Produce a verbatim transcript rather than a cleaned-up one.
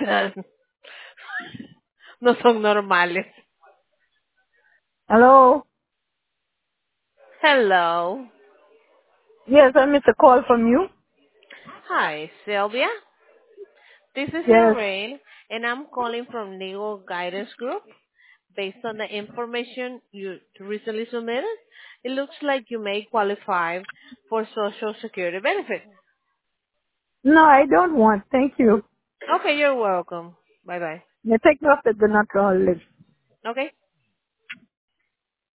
No son normales. Hello? Hello. Yes, I missed a call from you. Hi, Sylvia. This is Yes. Lorraine, and I'm calling from Legal Guidance Group. Based on the information you recently submitted, it looks like you may qualify for Social Security benefits. No, I don't want. Thank you. Okay, you're welcome. Bye bye. You take me off the do not call list. Okay.